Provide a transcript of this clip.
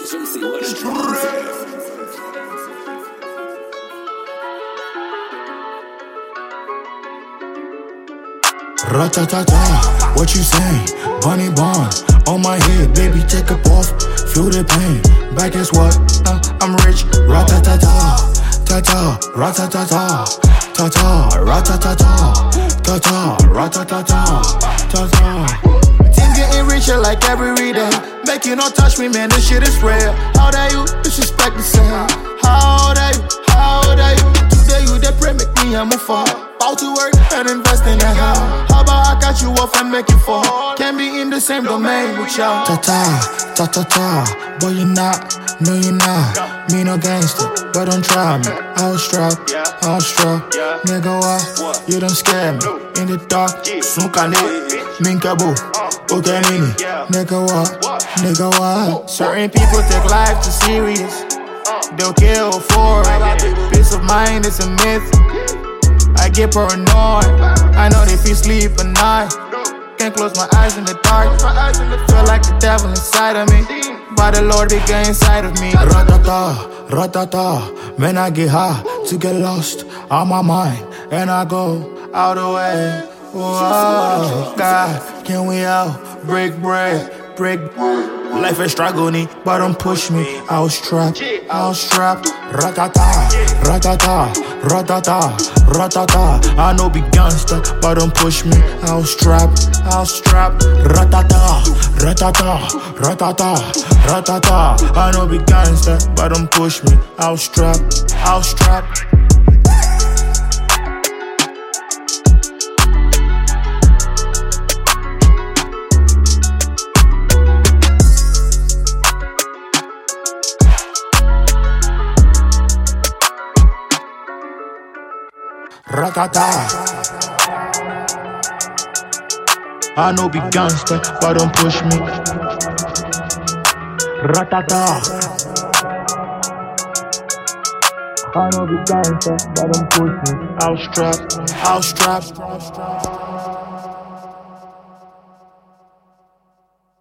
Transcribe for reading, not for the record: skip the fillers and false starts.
Juicy, what a drum. Ratatata, what you saying? Bunny Bond, on my head, baby, take a puff. Feel the pain, back is what? I'm rich. Ratatata, tata, ratatata, tata, ratatata, tata, ratatata, tata. Team getting richer like every day. Make you not touch me, man, this shit is real. How dare you disrespect the same? How dare you? How dare you? Today you dey pray, make me a move fall. About to work and invest in a house. How about I catch you off and make you fall? Can't be in the same domain with y'all. Ta-ta, ta-ta-ta, boy you not, no you not. Me no gangster, but don't try me. I was struck, nigga what? You don't scare me. In the dark, sunkane, minkabu, ukanini. Nigga what? Certain people take life too serious. They'll kill for it. Peace of mind is a myth. I get paranoid. I know they feel sleep at night. Can't close my eyes in the dark. Feel like the devil inside of me, but the Lord began inside of me. Ratata, ratata. Man, I get high to get lost on my mind, and I go out the way. Whoa, God, can we out? Break bread. Life is struggling, but don't push me. I was trapped. Ratata, ratata, ratata, ratata. I know be gangster, but don't push me. I was trapped. Ratata, ratata, ratata, ratata. I know be gangster, but don't push me. I was trapped. Ratata. I know be gangster, but don't push me. Ratata. I know be gangster, but don't push me. I was trapped.